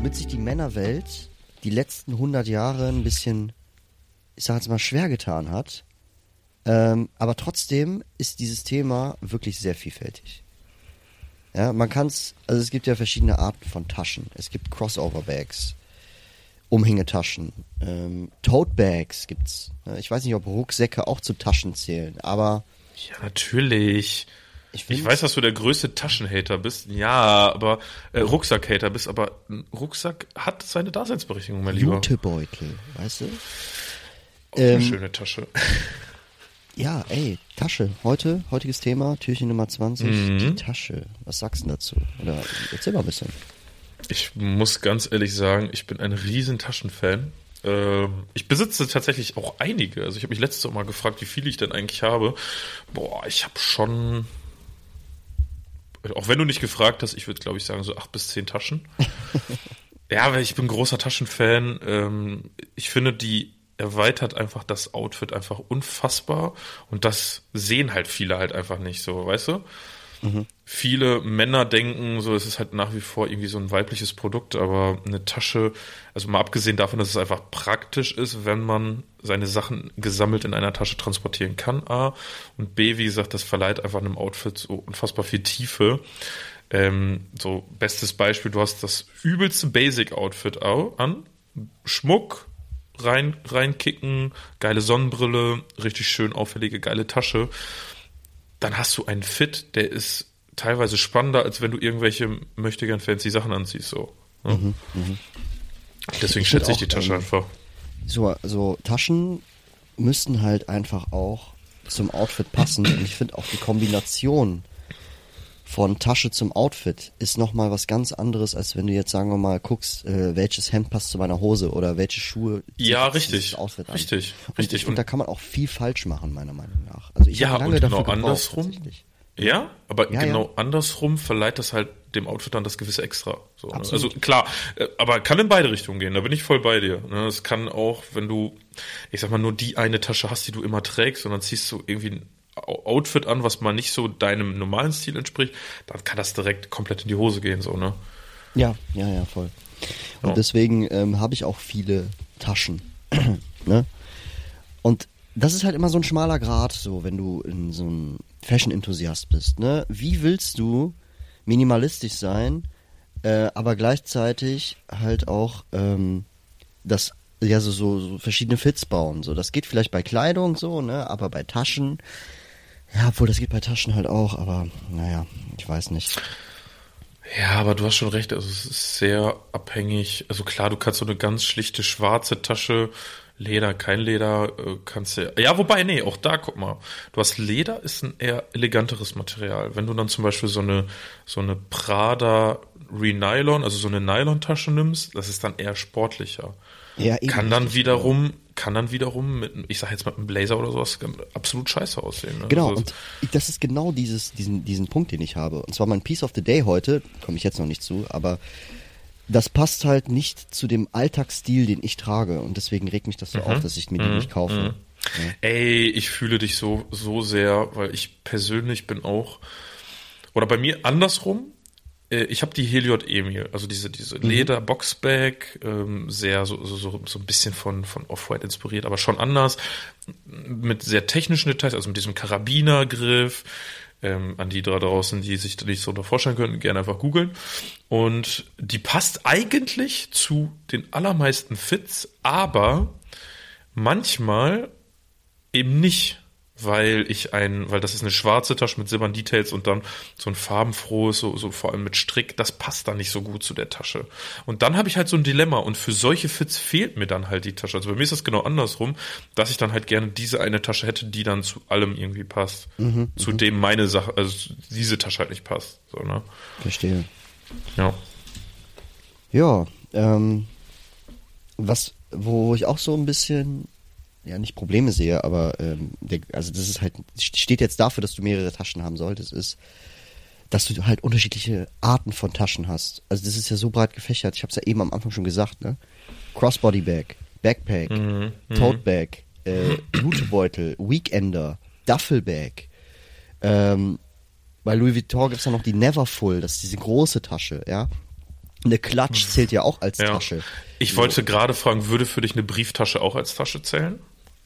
womit sich die Männerwelt die letzten 100 Jahre ein bisschen, ich sag jetzt mal, schwer getan hat. Aber trotzdem ist dieses Thema wirklich sehr vielfältig. Ja, also es gibt ja verschiedene Arten von Taschen. Es gibt Crossover-Bags, Umhängetaschen, Tote-Bags gibt's. Ich weiß nicht, ob Rucksäcke auch zu Taschen zählen, aber... Ja, natürlich. Ich weiß, dass du der größte Taschenhater bist. Ja, aber Rucksackhater bist, aber ein Rucksack hat seine Daseinsberechtigung, mein Lieber. Jutebeutel, weißt du? Eine schöne Tasche. Ja, ey, Tasche. Heutiges Thema, Türchen Nummer 20, die Tasche. Was sagst du dazu? Oder erzähl mal ein bisschen. Ich muss ganz ehrlich sagen, ich bin ein riesen Taschenfan. Ich besitze tatsächlich auch einige. Also ich habe mich letztes Mal gefragt, wie viele ich denn eigentlich habe. Boah, ich habe schon... Auch wenn du nicht gefragt hast, ich würde, glaube ich, sagen, so 8 bis 10 Taschen. Ja, weil ich bin großer Taschenfan. Ich finde, die erweitert einfach das Outfit einfach unfassbar. Und das sehen halt viele halt einfach nicht so, weißt du? Mhm. Viele Männer denken, so, es ist halt nach wie vor irgendwie so ein weibliches Produkt, aber eine Tasche, also mal abgesehen davon, dass es einfach praktisch ist, wenn man seine Sachen gesammelt in einer Tasche transportieren kann, A, und B, wie gesagt, das verleiht einfach einem Outfit so unfassbar viel Tiefe. So, bestes Beispiel, du hast das übelste Basic-Outfit an, Schmuck, reinkicken, geile Sonnenbrille, richtig schön auffällige, geile Tasche. Dann hast du einen Fit, der ist teilweise spannender, als wenn du irgendwelche möchtegern fancy Sachen anziehst. So. Ja. Deswegen schätze ich die Tasche einfach. So Taschen müssten halt einfach auch zum Outfit passen. Und ich finde auch die Kombination von Tasche zum Outfit ist nochmal was ganz anderes, als wenn du jetzt, sagen wir mal, guckst, welches Hemd passt zu meiner Hose oder welche Schuhe richtig, Outfit an. Richtig. Und da kann man auch viel falsch machen, meiner Meinung nach. Also ich habe lange dafür gebraucht, andersrum. Ja, aber andersrum verleiht das halt dem Outfit dann das gewisse Extra. So, ne? Also klar, aber kann in beide Richtungen gehen, da bin ich voll bei dir. Ne? Es kann auch, wenn du, ich sag mal, nur die eine Tasche hast, die du immer trägst und dann ziehst du irgendwie ein Outfit an, was mal nicht so deinem normalen Stil entspricht, dann kann das direkt komplett in die Hose gehen, so, ne? Ja, voll. Und deswegen habe ich auch viele Taschen, ne? Und das ist halt immer so ein schmaler Grat, so, wenn du in so ein Fashion-Enthusiast bist, ne? Wie willst du minimalistisch sein, aber gleichzeitig halt auch so verschiedene Fits bauen, so. Das geht vielleicht bei Kleidung so, ne? Aber bei Taschen, ja, obwohl das geht bei Taschen halt auch, aber naja, ich weiß nicht. Ja, aber du hast schon recht, also es ist sehr abhängig, also klar, du kannst so eine ganz schlichte schwarze Tasche, Leder, kein Leder, kannst du, ja, wobei, nee, auch da, guck mal, du hast Leder, ist ein eher eleganteres Material. Wenn du dann zum Beispiel so eine Prada Renylon, also so eine Nylon-Tasche nimmst, das ist dann eher sportlicher. Ja, kann dann wiederum mit, ich sag jetzt mal, einem Blazer oder sowas absolut scheiße aussehen. Ne? Genau, also, und das ist genau diesen Punkt, den ich habe. Und zwar mein Piece of the Day heute, komme ich jetzt noch nicht zu, aber das passt halt nicht zu dem Alltagsstil, den ich trage. Und deswegen regt mich das so auf, dass ich mir die nicht kaufe. Ja. Ey, ich fühle dich so sehr, weil ich persönlich bin auch, oder bei mir andersrum, ich habe die Heliot Emil, also diese Leder-Boxbag, sehr so ein bisschen von Off-White inspiriert, aber schon anders, mit sehr technischen Details, also mit diesem Karabinergriff, an die da draußen, die sich da nicht so vorstellen können, gerne einfach googeln. Und die passt eigentlich zu den allermeisten Fits, aber manchmal eben nicht. Weil das ist eine schwarze Tasche mit silbernen Details und dann so ein farbenfrohes, so vor allem mit Strick, das passt dann nicht so gut zu der Tasche. Und dann habe ich halt so ein Dilemma und für solche Fits fehlt mir dann halt die Tasche. Also bei mir ist das genau andersrum, dass ich dann halt gerne diese eine Tasche hätte, die dann zu allem irgendwie passt. Zu dem meine Sache, also diese Tasche halt nicht passt. So, ne? Verstehe. Ja. Ja, wo ich auch so ein bisschen nicht Probleme sehe, aber also das ist halt, steht jetzt dafür, dass du mehrere Taschen haben solltest, ist, dass du halt unterschiedliche Arten von Taschen hast. Also das ist ja so breit gefächert. Ich habe es ja eben am Anfang schon gesagt, ne? Crossbody Bag, Backpack, Tote Bag, Jutebeutel, Weekender, Duffelbag. Bei Louis Vuitton gibt's ja noch die Neverfull, das ist diese große Tasche, ja. Eine Klatsch zählt ja auch als Ja. Tasche. Ich wollte gerade fragen, würde für dich eine Brieftasche auch als Tasche zählen?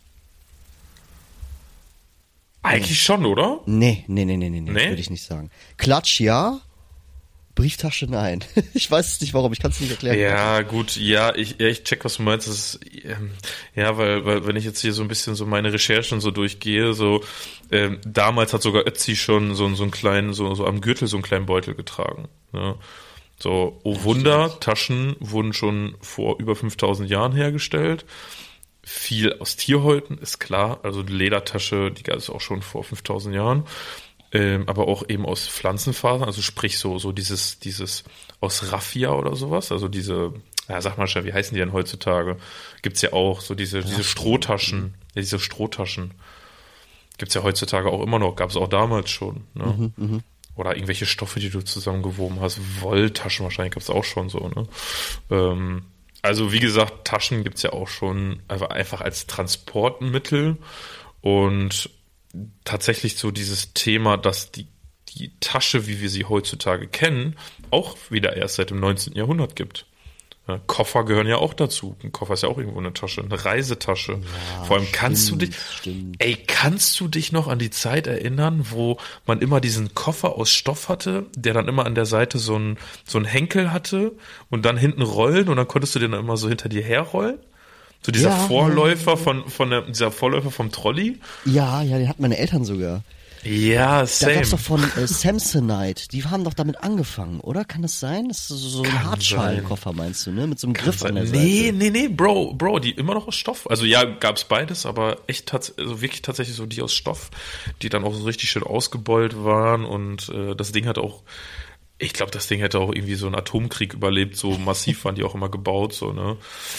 Eigentlich schon, oder? Nee, Nee? würde ich nicht sagen. Klatsch ja, Brieftasche nein. Ich weiß es nicht warum, ich kann es nicht erklären. Ja, gut, ich check, was du meinst. Das ist, weil wenn ich jetzt hier so ein bisschen so meine Recherchen so durchgehe, so damals hat sogar Ötzi schon so einen kleinen, so am Gürtel so einen kleinen Beutel getragen. Ne? So, oh Wunder, Taschen wurden schon vor über 5000 Jahren hergestellt. Viel aus Tierhäuten, ist klar. Also die Ledertasche, die gab es auch schon vor 5000 Jahren. Aber auch eben aus Pflanzenfasern, also sprich so dieses aus Raffia oder sowas, also diese, ja, sag mal schnell, wie heißen die denn heutzutage? Gibt's ja auch so diese Strohtaschen, diese Strohtaschen. Gibt's ja heutzutage auch immer noch, gab's auch damals schon, ne? Oder irgendwelche Stoffe, die du zusammengewoben hast, Wolltaschen wahrscheinlich gab's auch schon so, ne? Also wie gesagt, Taschen gibt's ja auch schon einfach als Transportmittel und tatsächlich so dieses Thema, dass die Tasche, wie wir sie heutzutage kennen, auch wieder erst seit dem 19. Jahrhundert gibt. Ja, Koffer gehören ja auch dazu. Ein Koffer ist ja auch irgendwo eine Tasche, eine Reisetasche. Ja, vor allem kannst du dich noch an die Zeit erinnern, wo man immer diesen Koffer aus Stoff hatte, der dann immer an der Seite so ein Henkel hatte und dann hinten rollen und dann konntest du den dann immer so hinter dir herrollen? So dieser Vorläufer dieser Vorläufer vom Trolley? Ja, den hatten meine Eltern sogar. Ja, Da same. gab's doch von Samsonite, die haben doch damit angefangen, oder? Kann das sein? Das ist so ein Hartschalenkoffer, meinst du, ne? Mit so einem Griff an der Seite. Nee, Bro, die immer noch aus Stoff. Also ja, gab's beides, aber wirklich tatsächlich so die aus Stoff, die dann auch so richtig schön ausgebeult waren und das Ding hat auch, ich glaube, das Ding hätte auch irgendwie so einen Atomkrieg überlebt, so massiv waren die auch immer gebaut, so, ne?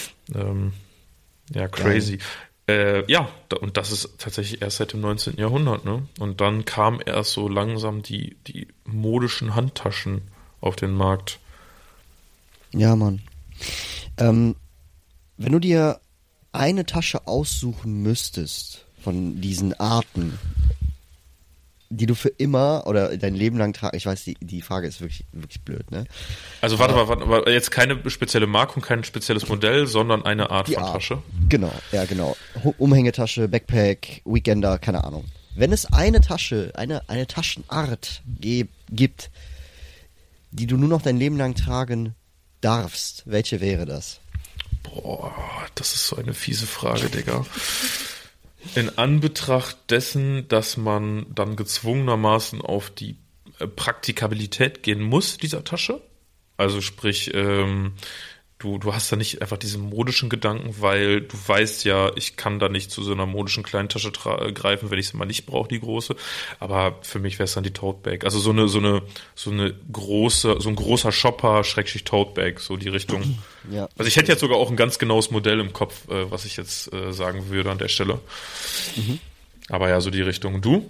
Ja, crazy. Und das ist tatsächlich erst seit dem 19. Jahrhundert, ne? Und dann kamen erst so langsam die modischen Handtaschen auf den Markt. Ja, Mann. Wenn du dir eine Tasche aussuchen müsstest von diesen Arten, die du für immer oder dein Leben lang tragst, ich weiß, die Frage ist wirklich, wirklich blöd, ne? Also warte, jetzt keine spezielle Marke und kein spezielles Modell, sondern eine Art von Tasche. Genau, ja, genau. Umhängetasche, Backpack, Weekender, keine Ahnung. Wenn es eine Tasche, eine Taschenart gibt, die du nur noch dein Leben lang tragen darfst, welche wäre das? Boah, das ist so eine fiese Frage, Digga. In Anbetracht dessen, dass man dann gezwungenermaßen auf die Praktikabilität gehen muss dieser Tasche, also sprich, du hast da nicht einfach diesen modischen Gedanken, weil du weißt ja, ich kann da nicht zu so einer modischen kleinen Tasche greifen, wenn ich sie mal nicht brauche, die große. Aber für mich wäre es dann die Tote Bag. Also so ein großer Shopper, Schrägstrich Tote Bag, so die Richtung. Ja. Also ich hätte jetzt sogar auch ein ganz genaues Modell im Kopf, was ich jetzt sagen würde an der Stelle. Aber ja, so die Richtung. Du?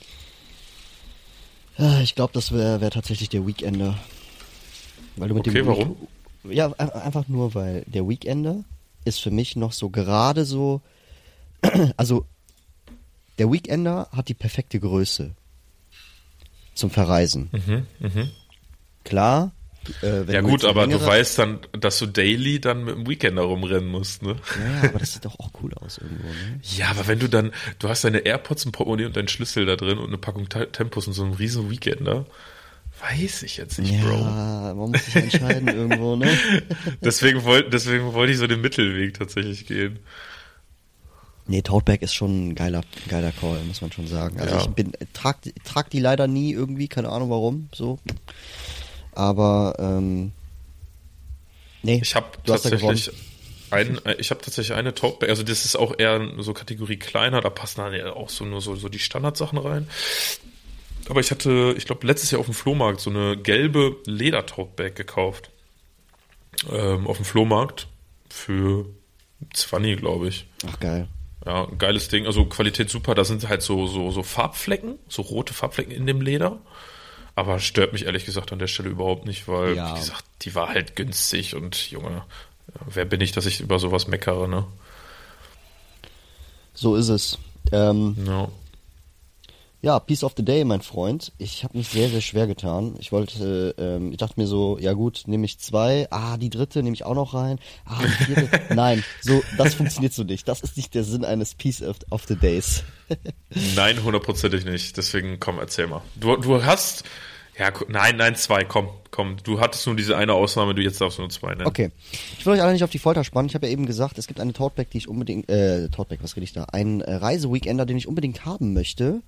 Ich glaube, das wär tatsächlich der Weekender. Weil du mit dem warum? Ja, einfach nur, weil der Weekender ist für mich noch so gerade so, also der Weekender hat die perfekte Größe zum Verreisen. Klar. Ja gut, aber du weißt dann, dass du daily dann mit dem Weekender rumrennen musst, ne? Ja, aber das sieht doch auch cool aus irgendwo, ne? Ja, aber wenn du hast deine AirPods, ein Portemonnaie und deinen Schlüssel da drin und eine Packung Tempos und so einen riesen Weekender, weiß ich jetzt nicht, Bro. Ja, man muss sich entscheiden irgendwo, ne? Deswegen wollte ich so den Mittelweg tatsächlich gehen. Nee, Tote Bag ist schon ein geiler Call, muss man schon sagen. Also Ja. ich trag die leider nie irgendwie, keine Ahnung warum, so. Aber, nee, Ich habe du hast ja gewonnen. tatsächlich eine Tote Bag, also das ist auch eher so Kategorie kleiner, da passen dann ja auch so die Standardsachen rein. Aber ich glaube, letztes Jahr auf dem Flohmarkt so eine gelbe Leder-Tote-Bag gekauft. Auf dem Flohmarkt für 20, glaube ich. Ach, geil. Ja, ein geiles Ding. Also Qualität super. Da sind halt so Farbflecken, so rote Farbflecken in dem Leder. Aber stört mich ehrlich gesagt an der Stelle überhaupt nicht, weil, Ja. wie gesagt, die war halt günstig und Junge, ja, wer bin ich, dass ich über sowas meckere, ne? So ist es. Ja. Ja, Piece of the Day, mein Freund. Ich habe mich sehr, sehr schwer getan. Ich dachte mir so, ja gut, nehme ich 2. Die dritte nehme ich auch noch rein. Die vierte. Nein, so, das funktioniert so nicht. Das ist nicht der Sinn eines Piece of the Days. Nein, hundertprozentig nicht. Deswegen, komm, erzähl mal. Du hast, ja, nein, 2, komm. Du hattest nur diese eine Ausnahme, du jetzt darfst nur 2 nennen. Okay. Ich will euch alle nicht auf die Folter spannen. Ich habe ja eben gesagt, es gibt eine Toteback, die ich unbedingt, Toteback, was rede ich da? Einen Reiseweekender, den ich unbedingt haben möchte.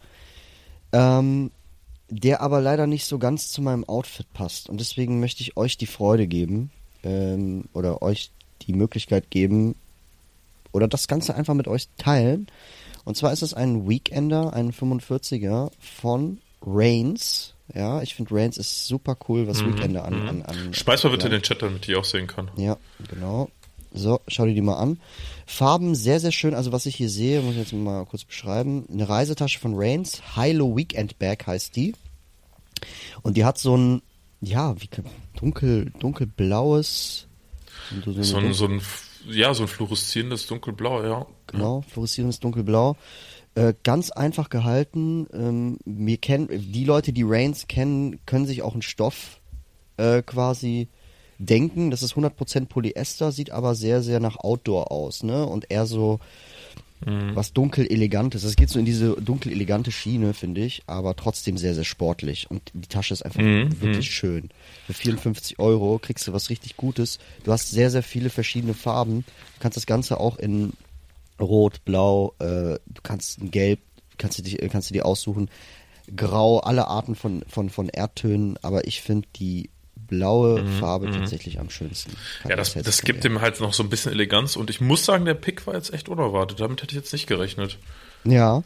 Der aber leider nicht so ganz zu meinem Outfit passt. Und deswegen möchte ich euch die Freude geben, oder euch die Möglichkeit geben, oder das Ganze einfach mit euch teilen. Und zwar ist es ein Weekender, ein 45er von Reigns. Ja, ich finde Reigns ist super cool, was Weekender an Schmeiß mal bitte in den Chat, damit ich auch sehen kann. Ja, genau. So, schau dir die mal an. Farben sehr, sehr schön. Also was ich hier sehe, muss ich jetzt mal kurz beschreiben. Eine Reisetasche von Reigns. Hilo Weekend Bag heißt die. Und die hat so ein, ja, wie dunkelblaues. So ein fluoreszierendes Dunkelblau, ja. Genau, fluoreszierendes Dunkelblau. Ganz einfach gehalten. Die Leute, die Reigns kennen, können sich auch einen Stoff quasi denken. Das ist 100% Polyester, sieht aber sehr, sehr nach Outdoor aus, ne? Und eher so was dunkel-elegantes. Es geht so in diese dunkel-elegante Schiene, finde ich, aber trotzdem sehr, sehr sportlich. Und die Tasche ist einfach wirklich schön. Für 54 € kriegst du was richtig Gutes. Du hast sehr, sehr viele verschiedene Farben. Du kannst das Ganze auch in Rot, Blau, du kannst in Gelb, kannst du dir aussuchen. Grau, alle Arten von Erdtönen, aber ich finde die blaue Farbe tatsächlich am schönsten. Ja, das gibt dem halt noch so ein bisschen Eleganz und ich muss sagen, der Pick war jetzt echt unerwartet. Damit hätte ich jetzt nicht gerechnet. Ja.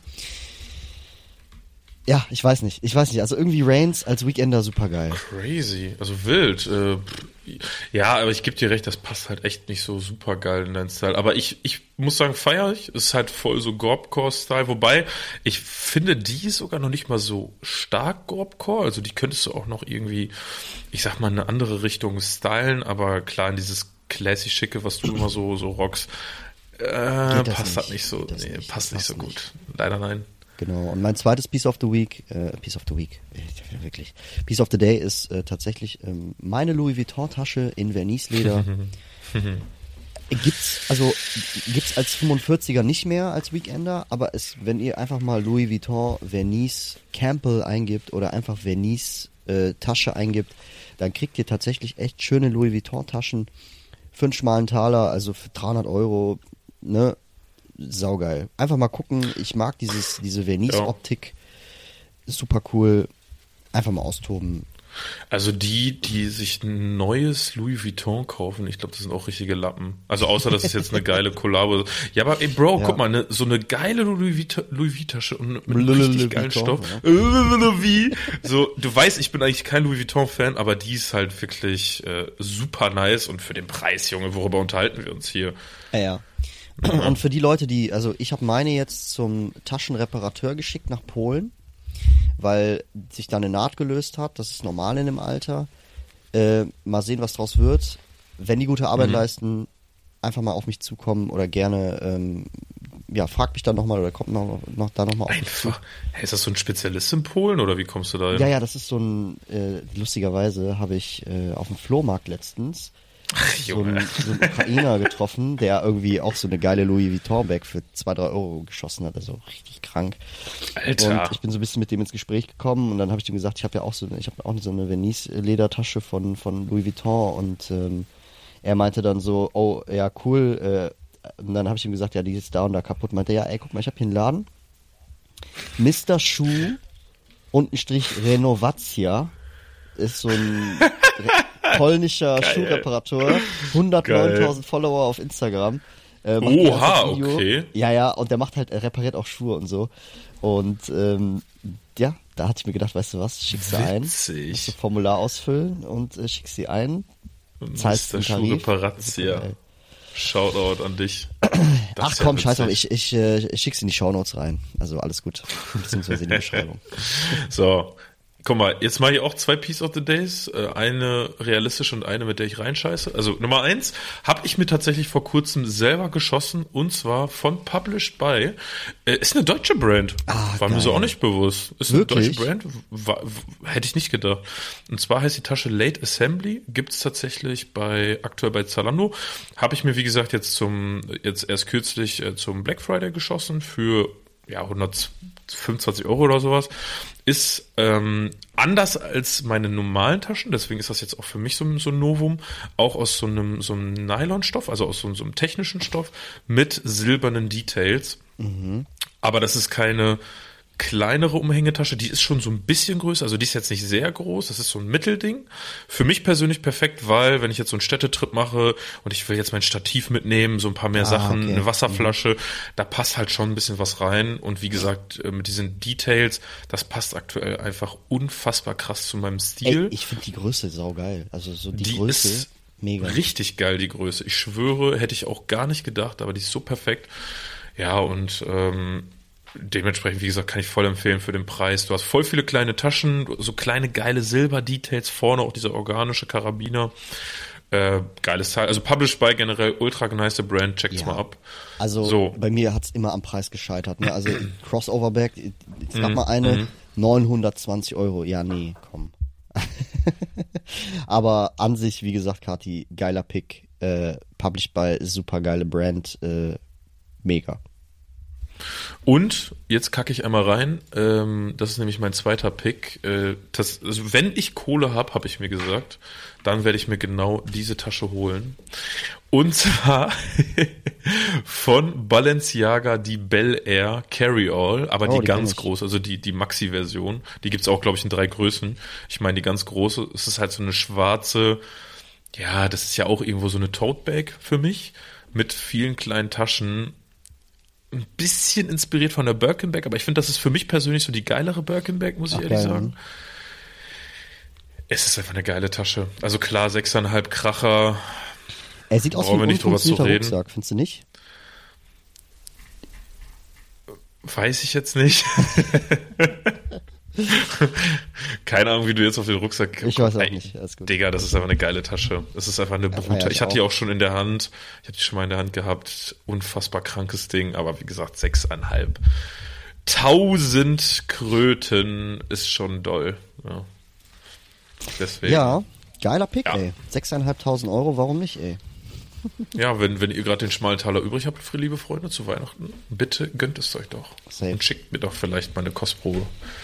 Ja, ich weiß nicht. Also irgendwie Reigns als Weekender super geil. Crazy, also wild. Ja, aber ich gebe dir recht, das passt halt echt nicht so super geil in deinen Style. Aber ich muss sagen, feiere ich. Ist halt voll so Gorbcore-Style. Wobei, ich finde die sogar noch nicht mal so stark Gorbcore. Also die könntest du auch noch irgendwie, ich sag mal, in eine andere Richtung stylen. Aber klar, in dieses classy-schicke, was du immer so rockst, passt das nicht so. Nee, passt nicht so gut. Leider nein. Genau, und mein zweites Piece of the Day ist tatsächlich meine Louis Vuitton Tasche in Vernice-Leder. Gibt's als 45er nicht mehr als Weekender, aber wenn ihr einfach mal Louis Vuitton Vernice Campbell eingibt oder einfach Vernice Tasche eingibt, dann kriegt ihr tatsächlich echt schöne Louis Vuitton Taschen für einen schmalen Taler, also für 300 €, ne? Saugeil. Einfach mal gucken. Ich mag diese Vernice-Optik. Super cool. Einfach mal austoben. Also die sich ein neues Louis Vuitton kaufen, ich glaube, das sind auch richtige Lappen. Also außer, dass es jetzt eine geile Kollabo. Ja, aber ey, Bro, guck mal, so eine geile Louis Vuitton-Tasche und mit einem richtig geilen Stoff. Wie? So, du weißt, ich bin eigentlich kein Louis Vuitton-Fan, aber die ist halt wirklich super nice und für den Preis, Junge, worüber unterhalten wir uns hier? Ja. Und für die Leute, ich habe meine jetzt zum Taschenreparateur geschickt nach Polen, weil sich da eine Naht gelöst hat. Das ist normal in dem Alter. Mal sehen, was draus wird. Wenn die gute Arbeit leisten, einfach mal auf mich zukommen oder gerne, fragt mich dann nochmal oder kommt noch mal auf mich zu. Hey, ist das so ein Spezialist in Polen oder wie kommst du da hin? Ja, das ist so ein, lustigerweise habe ich auf dem Flohmarkt letztens so einen Ukrainer getroffen, der irgendwie auch so eine geile Louis Vuitton-Bag für 2-3 € geschossen hat, also richtig krank. Alter. Und ich bin so ein bisschen mit dem ins Gespräch gekommen und dann habe ich ihm gesagt, ich habe auch so eine Vernice-Ledertasche von Louis Vuitton und er meinte dann so, oh, ja, cool, und dann habe ich ihm gesagt, ja, die ist da und da kaputt. Meinte, ja, ey, guck mal, ich habe hier einen Laden, Mr. Schuh, _Renovacja, ist so ein polnischer Schuhreparateur, 109.000 Follower auf Instagram. Oha, okay. Ja, und der repariert auch Schuhe und so. Und da hatte ich mir gedacht, weißt du was, schickst du ein, musst du Formular ausfüllen und schickst sie ein, zahlst den Tarif. Schuhreparatia. Shoutout an dich. Ach komm, scheiß drauf, ich schick's in die Shownotes rein. Also alles gut. Beziehungsweise in die Beschreibung. So. Guck mal, jetzt mache ich auch 2 Piece of the Days. Eine realistische und eine, mit der ich reinscheiße. Also Nummer 1 habe ich mir tatsächlich vor kurzem selber geschossen und zwar von Published by. Ist eine deutsche Brand. War mir so auch nicht bewusst. Ist Wirklich? eine deutsche Brand. Hätte ich nicht gedacht. Und zwar heißt die Tasche Late Assembly. Gibt's tatsächlich aktuell bei Zalando. Habe ich mir, wie gesagt, jetzt erst kürzlich zum Black Friday geschossen für 125 Euro oder sowas. Ist anders als meine normalen Taschen, deswegen ist das jetzt auch für mich so ein Novum, auch aus so einem Nylonstoff, also aus so einem technischen Stoff mit silbernen Details. Aber das ist keine kleinere Umhängetasche, die ist schon so ein bisschen größer, also die ist jetzt nicht sehr groß, das ist so ein Mittelding. Für mich persönlich perfekt, weil wenn ich jetzt so einen Städtetrip mache und ich will jetzt mein Stativ mitnehmen, so ein paar mehr Sachen, eine Wasserflasche, da passt halt schon ein bisschen was rein und wie gesagt, mit diesen Details, das passt aktuell einfach unfassbar krass zu meinem Stil. Ey, ich finde die Größe saugeil, also so die Größe ist mega. Richtig geil, die Größe. Ich schwöre, hätte ich auch gar nicht gedacht, aber die ist so perfekt. Ja, und dementsprechend, wie gesagt, kann ich voll empfehlen für den Preis. Du hast voll viele kleine Taschen, so kleine geile Silber-Details, vorne auch dieser organische Karabiner. Geiles Teil. Also Published by generell ultra nice Brand, checkt's mal ab. Also bei mir hat's immer am Preis gescheitert. Ne? Also Crossover-Bag, es gab mal eine, 920 Euro. Ja, nee, komm. Aber an sich, wie gesagt, Kati, geiler Pick. Published by super geile Brand. Mega. Und jetzt kacke ich einmal rein. Das ist nämlich mein zweiter Pick. Also wenn ich Kohle habe ich mir gesagt, dann werde ich mir genau diese Tasche holen. Und zwar von Balenciaga die Bel Air Carry-All, aber die ganz große, also die Maxi-Version. Die gibt's auch, glaube ich, in 3 Größen. Ich meine, die ganz große, es ist halt so eine schwarze, ja, das ist ja auch irgendwo so eine Tote-Bag für mich, mit vielen kleinen Taschen. Ein bisschen inspiriert von der Birkin-Bag, aber ich finde, das ist für mich persönlich so die geilere Birkin-Bag, muss ich ehrlich sagen. Es ist einfach eine geile Tasche. Also klar, 6,5 Kracher. Er sieht aus wie ein unfunktionierter Rucksack, findest du nicht? Weiß ich jetzt nicht. Keine Ahnung, wie du jetzt auf den Rucksack kommst. Ich weiß auch nicht. Alles gut. Digga, das ist einfach eine geile Tasche. Es ist einfach eine Brute. Ich hatte die auch schon in der Hand. Ich habe die schon mal in der Hand gehabt. Unfassbar krankes Ding. Aber wie gesagt, 6,5. 1000 Kröten ist schon doll. Ja. Deswegen. Ja, geiler Pick, ey. 6.500 Euro, warum nicht, ey? Ja, wenn ihr gerade den schmalen Taler übrig habt, für liebe Freunde, zu Weihnachten, bitte gönnt es euch doch. Safe. Und schickt mir doch vielleicht mal eine Kostprobe.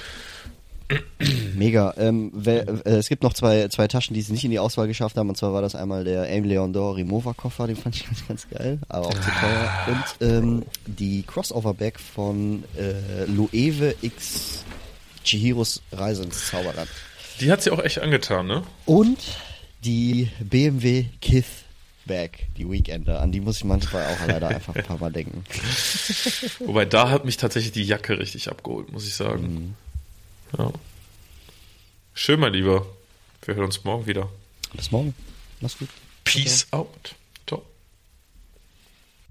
Mega. Es gibt noch zwei Taschen, die es nicht in die Auswahl geschafft haben. Und zwar war das einmal der Aimé Leon Dore Remover Koffer, den fand ich ganz, ganz geil, aber auch zu teuer. Und die Crossover Bag von Loewe X Chihiros Reise ins Zauberland. Die hat sie auch echt angetan, ne? Und die BMW Kith Bag, die Weekender, an die muss ich manchmal auch leider einfach ein paar Mal denken. Wobei, da hat mich tatsächlich die Jacke richtig abgeholt, muss ich sagen. Ja. Schön, mein Lieber. Wir hören uns morgen wieder. Bis morgen. Mach's gut. Peace out.